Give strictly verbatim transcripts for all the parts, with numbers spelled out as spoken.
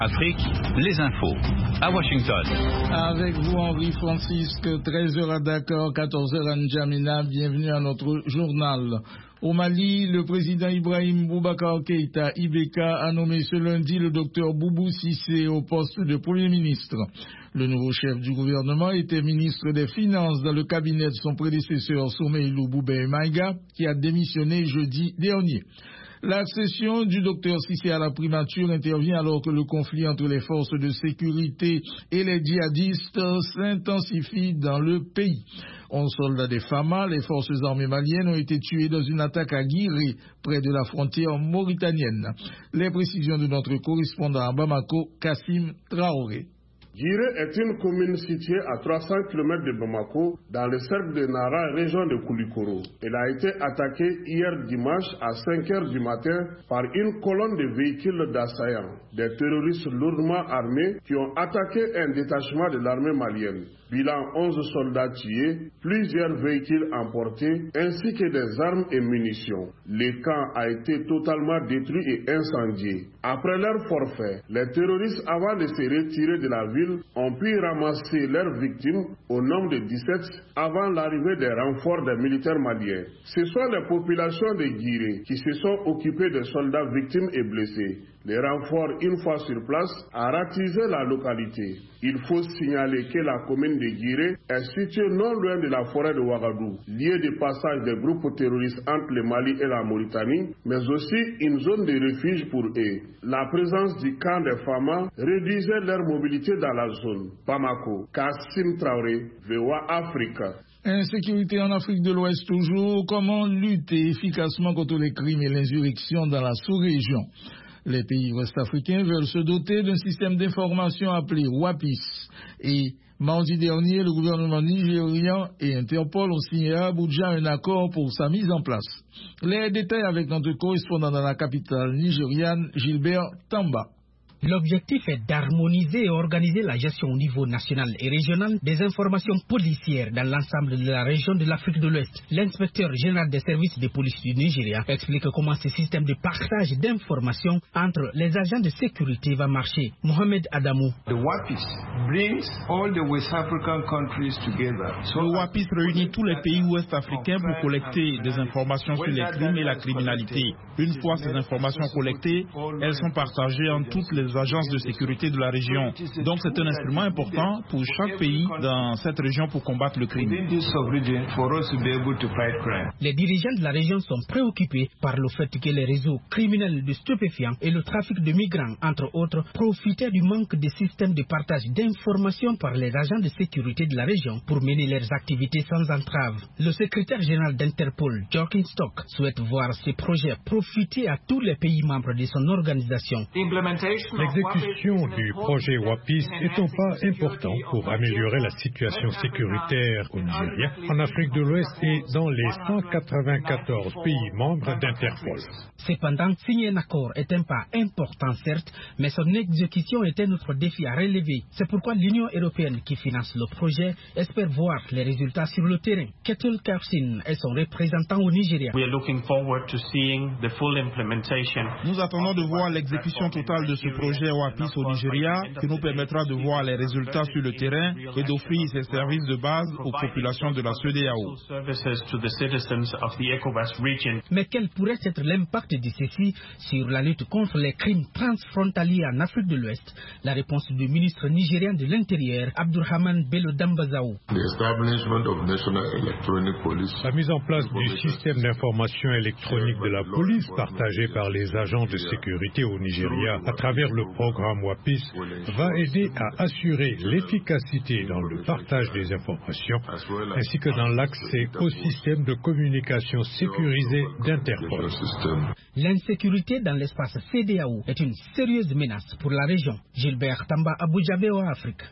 Afrique, les infos, à Washington. Avec vous, Henri Francisque, treize heures à Dakar, quatorze heures à N'Djamena. Bienvenue à notre journal. Au Mali, le président Ibrahim Boubacar Keïta, I B K, a nommé ce lundi le docteur Boubou Cissé au poste de Premier ministre. Le nouveau chef du gouvernement était ministre des Finances dans le cabinet de son prédécesseur Soumeilou Boubé Maïga, qui a démissionné jeudi dernier. L'accession du docteur Cissé à la primature intervient alors que le conflit entre les forces de sécurité et les djihadistes s'intensifie dans le pays. Onze soldats des F A M A, les forces armées maliennes, ont été tués dans une attaque à Guiré, près de la frontière mauritanienne. Les précisions de notre correspondant à Bamako, Kassim Traoré. Guiré est une commune située à trois cents kilomètres de Bamako, dans le cercle de Nara, région de Koulikoro. Elle a été attaquée hier dimanche à cinq heures du matin par une colonne de véhicules d'assaillants, des terroristes lourdement armés qui ont attaqué un détachement de l'armée malienne. Bilan onze soldats tués, plusieurs véhicules emportés, ainsi que des armes et munitions. Le camp a été totalement détruit et incendié. Après leur forfait, les terroristes, avant de se retirer de la ville, ont pu ramasser leurs victimes au nombre de dix-sept avant l'arrivée des renforts des militaires maliens. Ce sont les populations de Guiré qui se sont occupées des soldats victimes et blessés. Les renforts, une fois sur place, a ratisé la localité. Il faut signaler que la commune de Guiré est située non loin de la forêt de Ouagadougou, lieu de passage des groupes terroristes entre le Mali et la Mauritanie, mais aussi une zone de refuge pour eux. La présence du camp des F A M A réduisait leur mobilité dans la zone. Bamako, Kassim Traoré, V O A Africa. Insécurité en Afrique de l'Ouest toujours. Comment lutter efficacement contre les crimes et l'insurrection dans la sous-région? Les pays ouest-africains veulent se doter d'un système d'information appelé WAPIS. Et mardi dernier, le gouvernement nigérian et Interpol ont signé à Abuja un accord pour sa mise en place. Les détails avec notre correspondant dans la capitale nigériane, Gilbert Tamba. L'objectif est d'harmoniser et organiser la gestion au niveau national et régional des informations policières dans l'ensemble de la région de l'Afrique de l'Ouest. L'inspecteur général des services de police du Nigeria explique comment ce système de partage d'informations entre les agents de sécurité va marcher. Mohamed Adamou. The WAPIS brings all the West African countries together. So le WAPIS réunit tous les pays ouest-africains pour collecter des informations sur les crimes et la criminalité. Une fois ces informations collectées, elles sont partagées en toutes les agences de sécurité de la région. Donc c'est un instrument important pour chaque pays dans cette région pour combattre le crime. Les dirigeants de la région sont préoccupés par le fait que les réseaux criminels de stupéfiants et le trafic de migrants, entre autres, profitaient du manque de systèmes de partage d'informations par les agents de sécurité de la région pour mener leurs activités sans entrave. Le secrétaire général d'Interpol, Jorkin Stock, souhaite voir ces projets profiter à tous les pays membres de son organisation. L'exécution du projet WAPIS est un pas important pour améliorer la situation sécuritaire au Nigeria, en Afrique de l'Ouest et dans les cent quatre-vingt-quatorze pays membres d'Interpol. Cependant, signer un accord est un pas important certes, mais son exécution est un autre défi à relever. C'est pourquoi l'Union européenne qui finance le projet espère voir les résultats sur le terrain. Ketul Kapsin est son représentant au Nigeria. Nous attendons de voir l'exécution totale de ce projet WAPIS au Nigeria qui nous permettra de voir les résultats sur le terrain et d'offrir ces services de base aux populations de la C E D E A O. Mais quel pourrait être l'impact de ceci sur la lutte contre les crimes transfrontaliers en Afrique de l'Ouest? La réponse du ministre nigérien de l'Intérieur, Abdurrahman Bello Dambazaou. La mise en place du système d'information électronique de la police partagé par les agents de sécurité au Nigeria à travers le programme WAPIS va aider à assurer l'efficacité dans le partage des informations ainsi que dans l'accès au système de communication sécurisé d'Interpol. L'insécurité dans l'espace C E D E A O est une sérieuse menace pour la région. Gilbert Tamba, Abuja, V O A Afrique.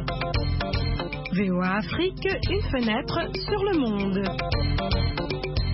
V O A Afrique, une fenêtre sur le monde.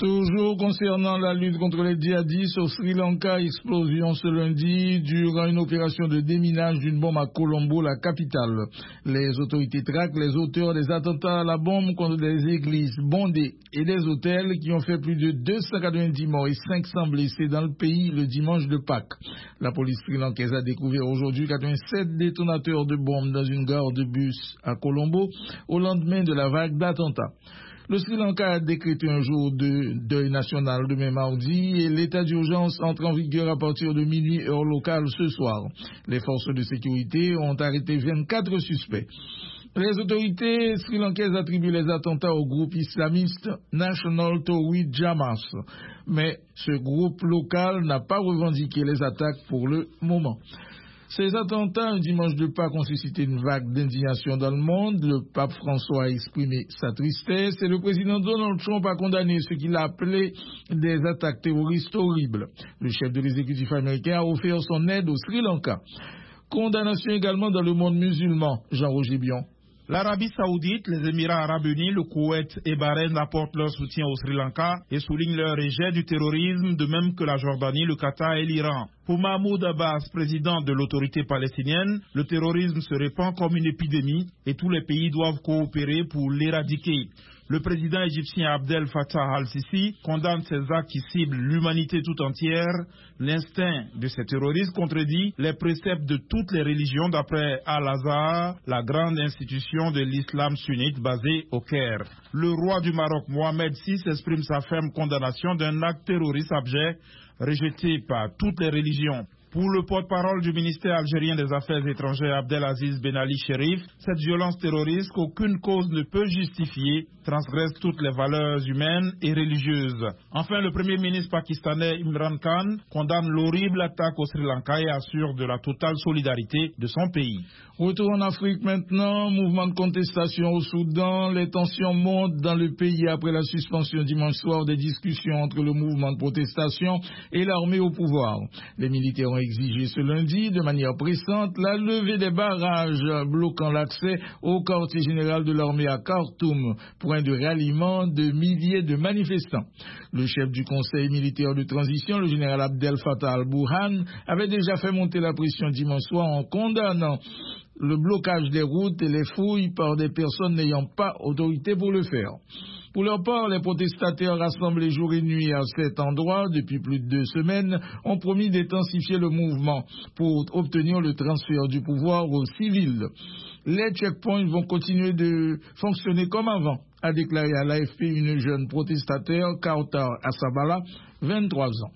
Toujours concernant la lutte contre les djihadistes au Sri Lanka, explosion ce lundi durant une opération de déminage d'une bombe à Colombo, la capitale. Les autorités traquent les auteurs des attentats à la bombe contre des églises bondées et des hôtels qui ont fait plus de deux cent quatre-vingt-dix morts et cinq cents blessés dans le pays le dimanche de Pâques. La police sri-lankaise a découvert aujourd'hui quatre-vingt-sept détonateurs de bombes dans une gare de bus à Colombo au lendemain de la vague d'attentats. Le Sri Lanka a décrété un jour de deuil national demain mardi et l'état d'urgence entre en vigueur à partir de minuit heure locale ce soir. Les forces de sécurité ont arrêté vingt-quatre suspects. Les autorités sri-lankaises attribuent les attentats au groupe islamiste National Tawhid Jamaat, mais ce groupe local n'a pas revendiqué les attaques pour le moment. Ces attentats, un dimanche de Pâques, ont suscité une vague d'indignation dans le monde. Le pape François a exprimé sa tristesse et le président Donald Trump a condamné ce qu'il a appelé des attaques terroristes horribles. Le chef de l'exécutif américain a offert son aide au Sri Lanka. Condamnation également dans le monde musulman. Jean-Roger Bion. L'Arabie Saoudite, les Émirats Arabes Unis, le Koweït et Bahreïn apportent leur soutien au Sri Lanka et soulignent leur rejet du terrorisme, de même que la Jordanie, le Qatar et l'Iran. Pour Mahmoud Abbas, président de l'autorité palestinienne, le terrorisme se répand comme une épidémie et tous les pays doivent coopérer pour l'éradiquer. Le président égyptien Abdel Fattah al-Sisi condamne ces actes qui ciblent l'humanité tout entière. L'instinct de ces terroristes contredit les préceptes de toutes les religions d'après Al-Azhar, la grande institution de l'islam sunnite basée au Caire. Le roi du Maroc, Mohamed six, exprime sa ferme condamnation d'un acte terroriste abject rejeté par toutes les religions. Pour le porte-parole du ministère algérien des Affaires étrangères Abdelaziz Ben Ali Cherif, cette violence terroriste qu'aucune cause ne peut justifier transgresse toutes les valeurs humaines et religieuses. Enfin, le premier ministre pakistanais Imran Khan condamne l'horrible attaque au Sri Lanka et assure de la totale solidarité de son pays. Retour en Afrique maintenant, mouvement de contestation au Soudan. Les tensions montent dans le pays après la suspension dimanche soir des discussions entre le mouvement de protestation et l'armée au pouvoir. Les militaires ont exigé ce lundi de manière pressante la levée des barrages bloquant l'accès au quartier général de l'armée à Khartoum, point de ralliement de milliers de manifestants. Le chef du conseil militaire de transition, le général Abdel Fattah al-Burhan, avait déjà fait monter la pression dimanche soir en condamnant le blocage des routes et les fouilles par des personnes n'ayant pas autorité pour le faire. Pour leur part, les protestataires rassemblés jour et nuit à cet endroit depuis plus de deux semaines ont promis d'intensifier le mouvement pour obtenir le transfert du pouvoir aux civils. Les checkpoints vont continuer de fonctionner comme avant, a déclaré à l'A F P une jeune protestataire, Kautar Asabala, vingt-trois ans.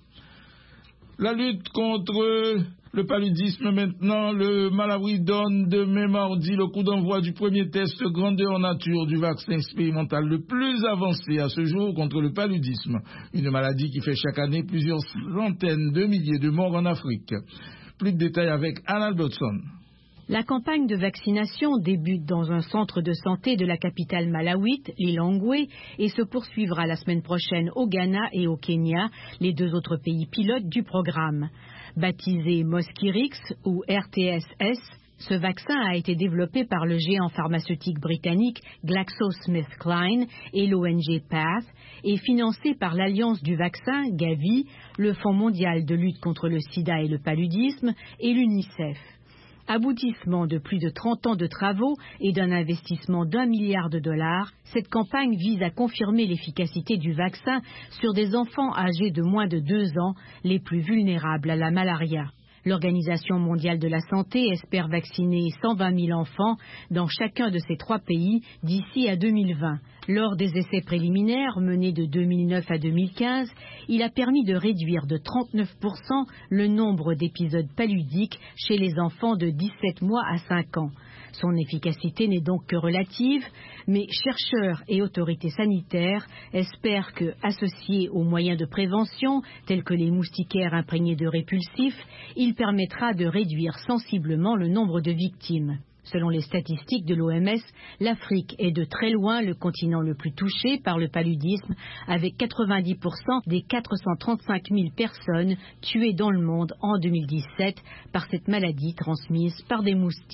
La lutte contre le paludisme maintenant, le Malawi donne demain mardi le coup d'envoi du premier test grandeur nature du vaccin expérimental le plus avancé à ce jour contre le paludisme, une maladie qui fait chaque année plusieurs centaines de milliers de morts en Afrique. Plus de détails avec Anna Albertson. La campagne de vaccination débute dans un centre de santé de la capitale malawite, Lilongwe, et se poursuivra la semaine prochaine au Ghana et au Kenya, les deux autres pays pilotes du programme. Baptisé Mosquirix ou R T S S, ce vaccin a été développé par le géant pharmaceutique britannique GlaxoSmithKline et l'O N G Path et financé par l'Alliance du vaccin, Gavi, le Fonds mondial de lutte contre le sida et le paludisme et l'UNICEF. Aboutissement de plus de trente ans de travaux et d'un investissement d'un milliard de dollars, cette campagne vise à confirmer l'efficacité du vaccin sur des enfants âgés de moins de deux ans, les plus vulnérables à la malaria. L'Organisation mondiale de la santé espère vacciner cent vingt mille enfants dans chacun de ces trois pays d'ici à deux mille vingt. Lors des essais préliminaires menés de deux mille neuf à deux mille quinze, il a permis de réduire de trente-neuf pour cent le nombre d'épisodes paludiques chez les enfants de dix-sept mois à cinq ans. Son efficacité n'est donc que relative, mais chercheurs et autorités sanitaires espèrent que, associé aux moyens de prévention, tels que les moustiquaires imprégnés de répulsifs, il permettra de réduire sensiblement le nombre de victimes. Selon les statistiques de l'O M S, l'Afrique est de très loin le continent le plus touché par le paludisme, avec quatre-vingt-dix pour cent des quatre cent trente-cinq mille personnes tuées dans le monde en deux mille dix-sept par cette maladie transmise par des moustiques.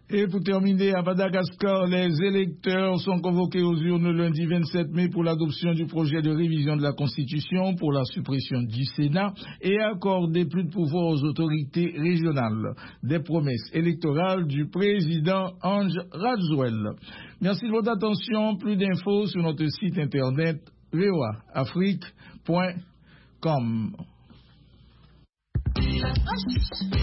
Et pour terminer, à Madagascar, les électeurs sont convoqués aux urnes lundi vingt-sept mai pour l'adoption du projet de révision de la Constitution pour la suppression du Sénat et accorder plus de pouvoir aux autorités régionales. Des promesses électorales du président Ange Rajouel. Merci de votre attention. Plus d'infos sur notre site internet v o a afrique point com.